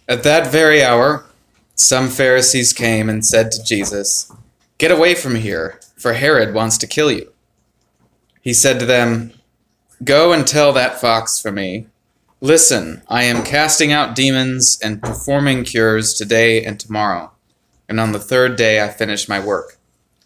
At that very hour, some Pharisees came and said to Jesus, "Get away from here, for Herod wants to kill you." He said to them, "Go and tell that fox for me, 'Listen, I am casting out demons and performing cures today and tomorrow, and on the third day I finish my work.'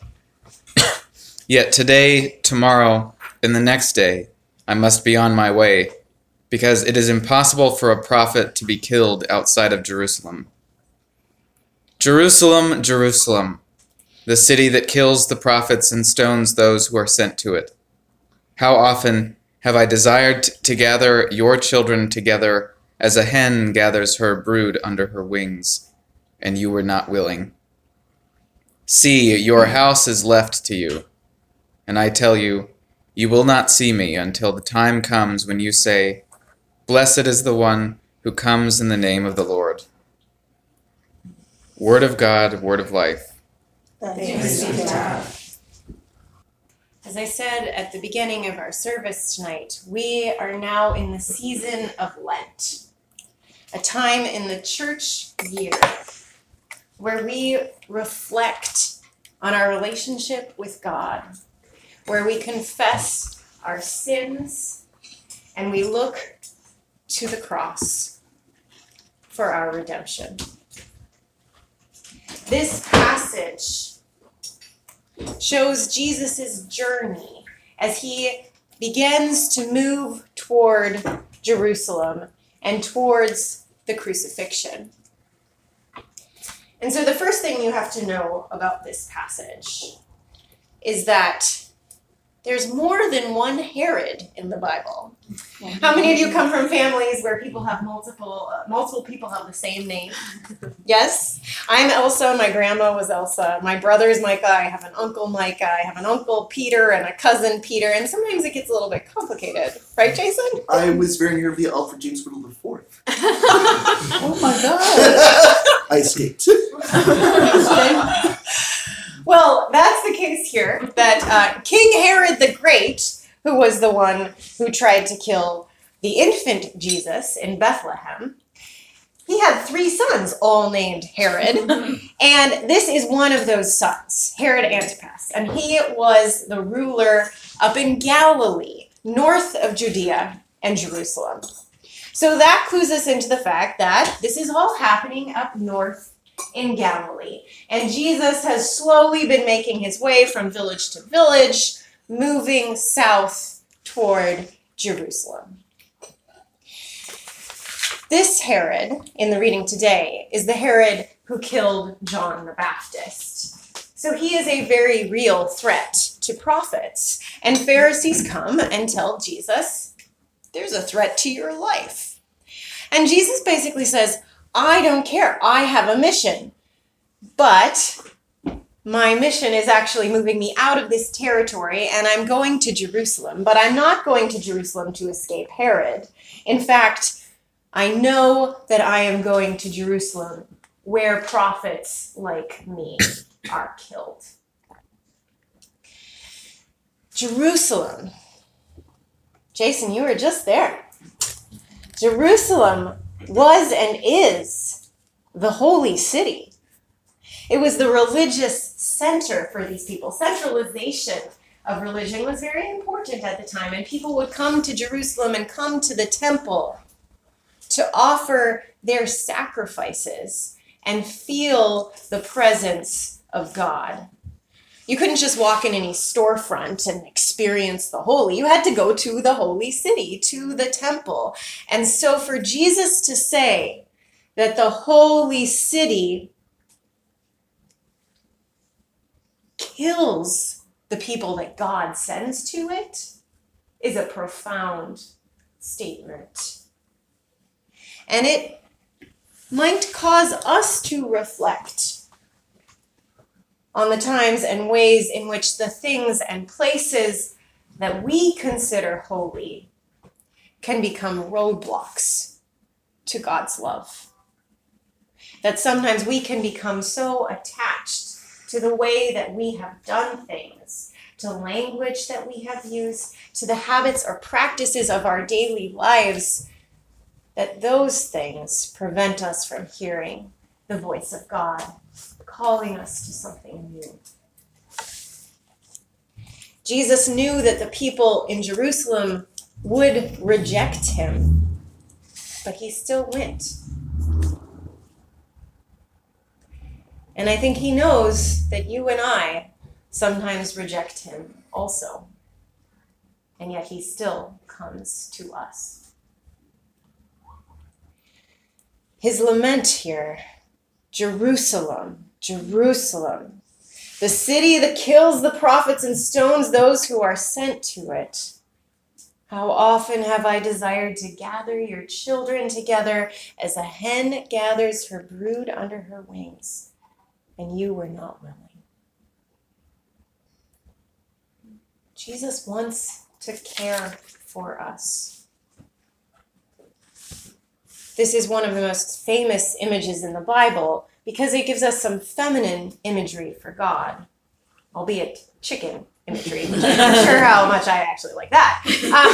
Yet today, tomorrow, and the next day I must be on my way, because it is impossible for a prophet to be killed outside of Jerusalem. Jerusalem, Jerusalem, the city that kills the prophets and stones those who are sent to it. How often have I desired to gather your children together as a hen gathers her brood under her wings, and you were not willing. See, your house is left to you, and I tell you, you will not see me until the time comes when you say, 'Blessed is the one who comes in the name of the Lord.'" Word of God, word of life. Thanks be to God. As I said at the beginning of our service tonight, we are now in the season of Lent, a time in the church year where we reflect on our relationship with God, where we confess our sins and we look to the cross for our redemption. This passage shows Jesus' journey as he begins to move toward Jerusalem and towards the crucifixion. And so the first thing you have to know about this passage is that there's more than one Herod in the Bible. How many of you come from families where people have multiple people have the same name? Yes? I'm Elsa. My grandma was Elsa. My brother's Micah. I have an uncle Micah. I have an uncle Peter and a cousin Peter. And sometimes it gets a little bit complicated. Right, Jason? I was very nearly Alfred James Whittle IV. Oh my God. I escaped. Well, that's the case here, that King Herod the Great, who was the one who tried to kill the infant Jesus in Bethlehem, he had 3 sons, all named Herod, and this is one of those sons, Herod Antipas, and he was the ruler up in Galilee, north of Judea and Jerusalem. So that clues us into the fact that this is all happening up north in Galilee. And Jesus has slowly been making his way from village to village, moving south toward Jerusalem. This Herod, in the reading today, is the Herod who killed John the Baptist. So he is a very real threat to prophets. And Pharisees come and tell Jesus, there's a threat to your life. And Jesus basically says, I don't care. I have a mission. But my mission is actually moving me out of this territory, and I'm going to Jerusalem. But I'm not going to Jerusalem to escape Herod. In fact, I know that I am going to Jerusalem where prophets like me are killed. Jerusalem. Jason, you were just there. Jerusalem was and is the holy city. It was the religious center for these people. Centralization of religion was very important at the time, and people would come to Jerusalem and come to the temple to offer their sacrifices and feel the presence of God. You couldn't just walk in any storefront and experience the holy. You had to go to the holy city, to the temple. And so for Jesus to say that the holy city kills the people that God sends to it is a profound statement. And it might cause us to reflect on the times and ways in which the things and places that we consider holy can become roadblocks to God's love. That sometimes we can become so attached to the way that we have done things, to language that we have used, to the habits or practices of our daily lives, that those things prevent us from hearing the voice of God, calling us to something new. Jesus knew that the people in Jerusalem would reject him, but he still went. And I think he knows that you and I sometimes reject him also. And yet he still comes to us. His lament here, Jerusalem, Jerusalem, the city that kills the prophets and stones those who are sent to it. How often have I desired to gather your children together as a hen gathers her brood under her wings, and you were not willing. Jesus wants to care for us. This is one of the most famous images in the Bible because it gives us some feminine imagery for God, albeit chicken imagery, which I'm not sure how much I actually like that.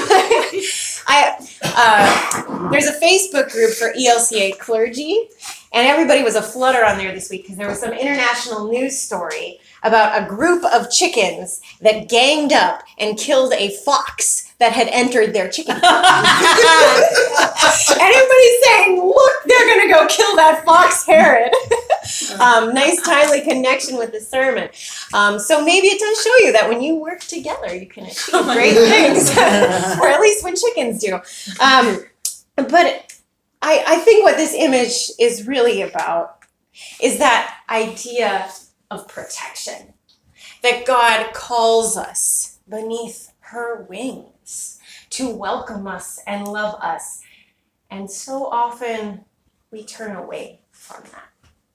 There's a Facebook group for ELCA clergy, and everybody was aflutter on there this week because there was some international news story about a group of chickens that ganged up and killed a fox that had entered their chicken coop. Everybody's saying, look, they're going to go kill that fox, Herod. Nice timely connection with the sermon. So maybe it does show you that when you work together, you can achieve great things, or at least when chickens do. But I think what this image is really about is that idea of protection, that God calls us beneath her wings to welcome us and love us. And so often we turn away from that.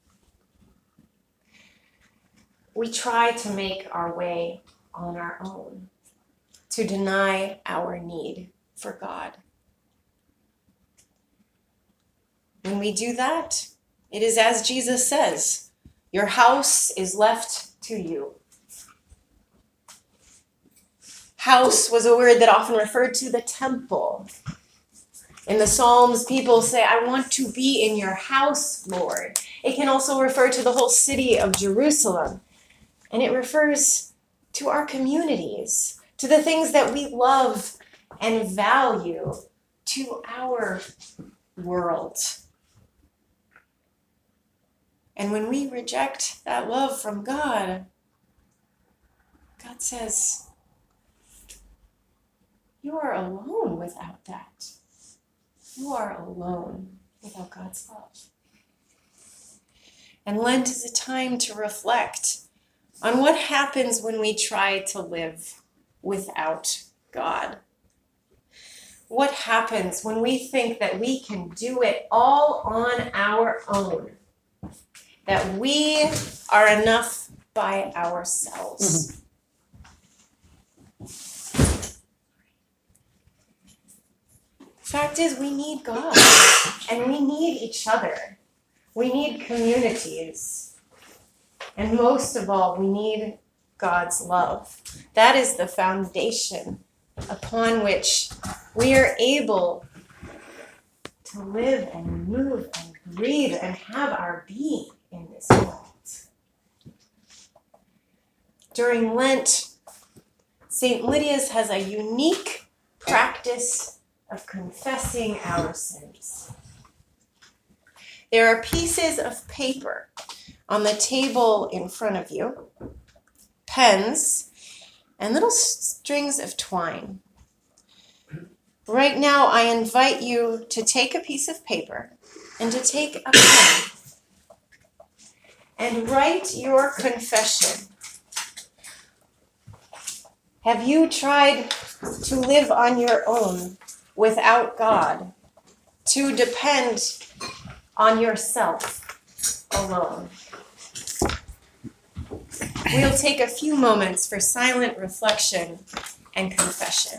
We try to make our way on our own, to deny our need for God. When we do that, it is as Jesus says, your house is left to you. House was a word that often referred to the temple. In the Psalms, people say, I want to be in your house, Lord. It can also refer to the whole city of Jerusalem. And it refers to our communities, to the things that we love and value, to our world. And when we reject that love from God, God says, you are alone without that. You are alone without God's love. And Lent is a time to reflect on what happens when we try to live without God. What happens when we think that we can do it all on our own, that we are enough by ourselves. The fact is, we need God, and we need each other. We need communities. And most of all, we need God's love. That is the foundation upon which we are able to live and move and breathe and have our being in this world. During Lent, St. Lydia's has a unique practice of confessing our sins. There are pieces of paper on the table in front of you, pens, and little strings of twine. Right now, I invite you to take a piece of paper and to take a pen and write your confession. Have you tried to live on your own without God, to depend on yourself alone? We'll take a few moments for silent reflection and confession.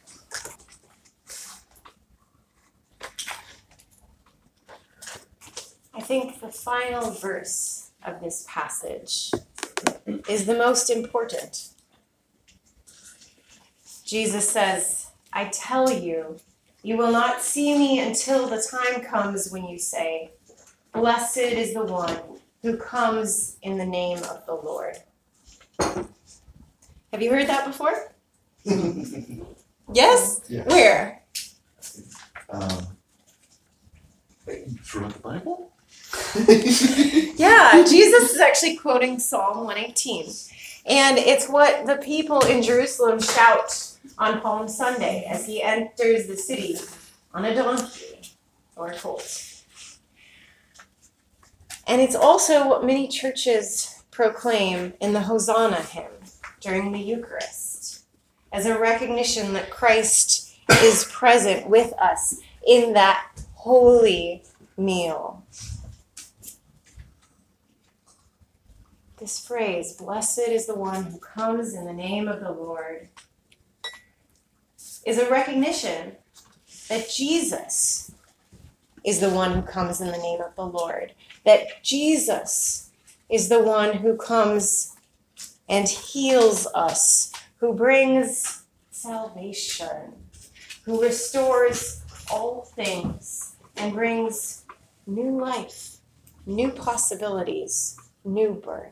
I think the final verse of this passage is the most important. Jesus says, I tell you, You will not see me until the time comes when you say, "Blessed is the one who comes in the name of the Lord." Have you heard that before? Yes? Yeah. Where? Wait, you forgot the Bible? Yeah, Jesus is actually quoting Psalm 118. And it's what the people in Jerusalem shout on Palm Sunday as he enters the city on a donkey or a colt. And it's also what many churches proclaim in the Hosanna hymn during the Eucharist as a recognition that Christ is present with us in that holy meal. This phrase, "Blessed is the one who comes in the name of the Lord," is a recognition that Jesus is the one who comes in the name of the Lord, that Jesus is the one who comes and heals us, who brings salvation, who restores all things and brings new life, new possibilities, new birth.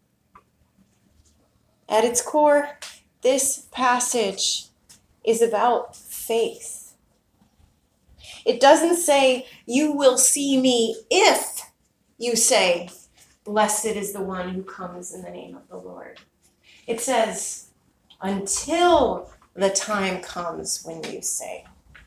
At its core, this passage is about faith. It doesn't say, "You will see me if you say, 'Blessed is the one who comes in the name of the Lord.'" It says, "Until the time comes when you say."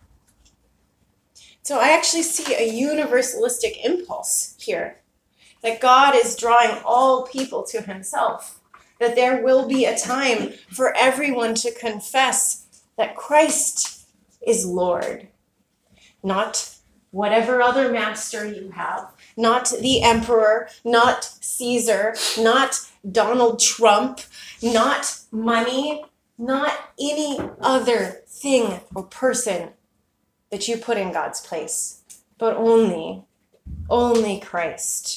So I actually see a universalistic impulse here, that God is drawing all people to himself, that there will be a time for everyone to confess that Christ is Lord. Not whatever other master you have, not the emperor, not Caesar, not Donald Trump, not money, not any other thing or person that you put in God's place, but only Christ.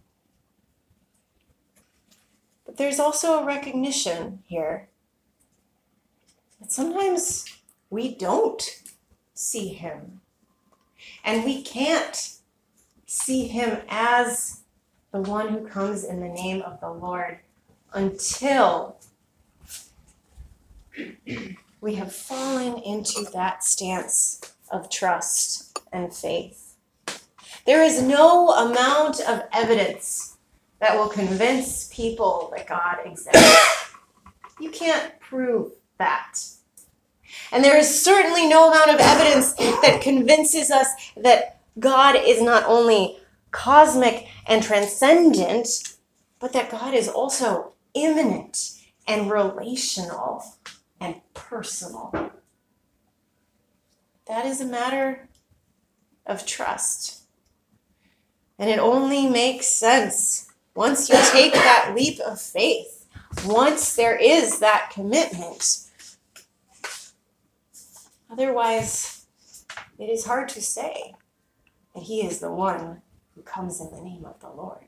But there's also a recognition here that sometimes we don't see him. And we can't see him as the one who comes in the name of the Lord until we have fallen into that stance of trust and faith. There is no amount of evidence that will convince people that God exists. You can't prove that. And there is certainly no amount of evidence that convinces us that God is not only cosmic and transcendent, but that God is also immanent and relational and personal. That is a matter of trust. And it only makes sense once you take that leap of faith, once there is that commitment. Otherwise, it is hard to say that he is the one who comes in the name of the Lord.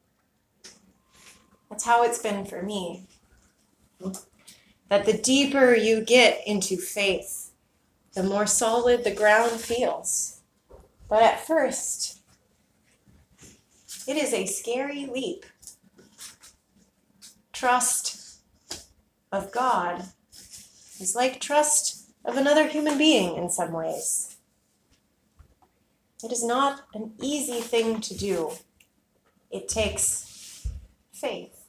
That's how it's been for me. That the deeper you get into faith, the more solid the ground feels. But at first, it is a scary leap. Trust of God is like trust of another human being in some ways. It is not an easy thing to do. It takes faith.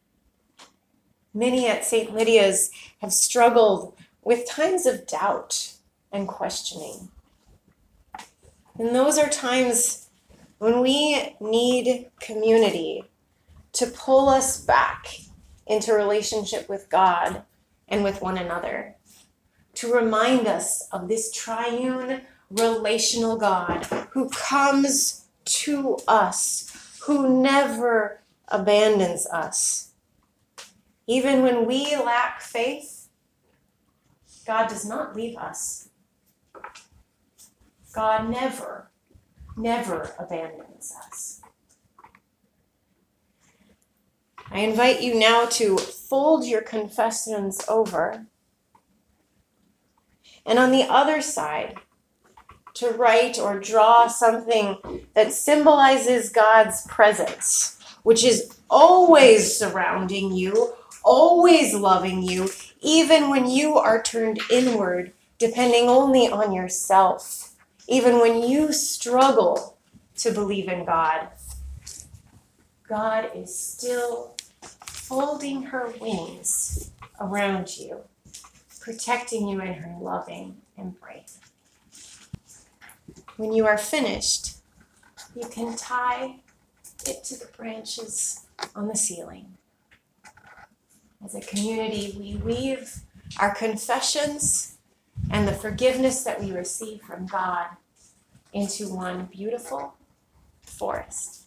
Many at St. Lydia's have struggled with times of doubt and questioning. And those are times when we need community to pull us back into relationship with God and with one another, to remind us of this triune relational God who comes to us, who never abandons us. Even when we lack faith, God does not leave us. God never abandons us. I invite you now to fold your confessions over. And on the other side, to write or draw something that symbolizes God's presence, which is always surrounding you, always loving you, even when you are turned inward, depending only on yourself, even when you struggle to believe in God. God is still folding her wings around you, protecting you in her loving embrace. When you are finished, you can tie it to the branches on the ceiling. As a community, we weave our confessions and the forgiveness that we receive from God into one beautiful forest.